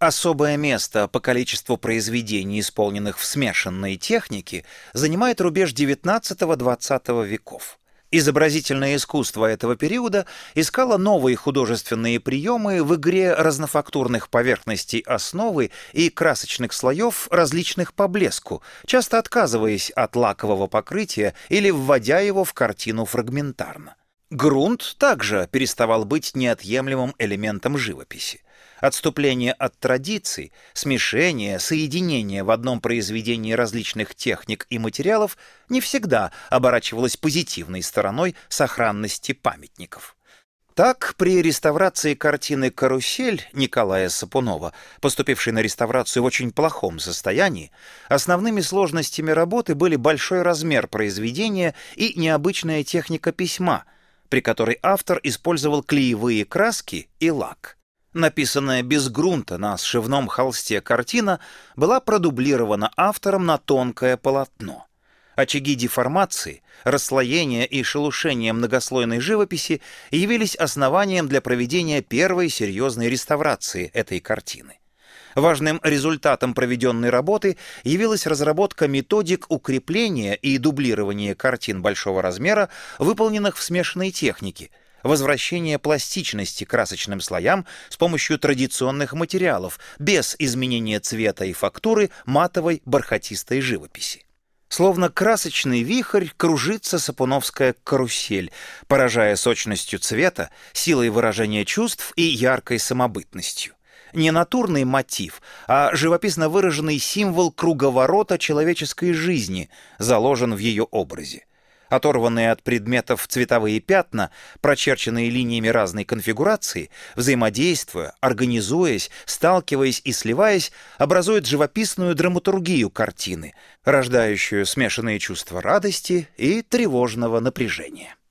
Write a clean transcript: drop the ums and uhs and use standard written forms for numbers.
Особое место по количеству произведений, исполненных в смешанной технике, занимает рубеж XIX-XX веков. Изобразительное искусство этого периода искало новые художественные приемы в игре разнофактурных поверхностей основы и красочных слоев, различных по блеску, часто отказываясь от лакового покрытия или вводя его в картину фрагментарно. Грунт также переставал быть неотъемлемым элементом живописи. Отступление от традиций, смешение, соединение в одном произведении различных техник и материалов не всегда оборачивалось позитивной стороной сохранности памятников. Так, при реставрации картины «Карусель» Николая Сапунова, поступившей на реставрацию в очень плохом состоянии, основными сложностями работы были большой размер произведения и необычная техника письма, при которой автор использовал клеевые краски и лак. Написанная без грунта на сшивном холсте картина была продублирована автором на тонкое полотно. Очаги деформации, расслоения и шелушения многослойной живописи явились основанием для проведения первой серьезной реставрации этой картины. Важным результатом проведенной работы явилась разработка методик укрепления и дублирования картин большого размера, выполненных в смешанной технике, возвращение пластичности красочным слоям с помощью традиционных материалов, без изменения цвета и фактуры матовой бархатистой живописи. Словно красочный вихрь кружится сапуновская карусель, поражая сочностью цвета, силой выражения чувств и яркой самобытностью. Не натурный мотив, а живописно выраженный символ круговорота человеческой жизни заложен в ее образе. Оторванные от предметов цветовые пятна, прочерченные линиями разной конфигурации, взаимодействуя, организуясь, сталкиваясь и сливаясь, образуют живописную драматургию картины, рождающую смешанные чувства радости и тревожного напряжения.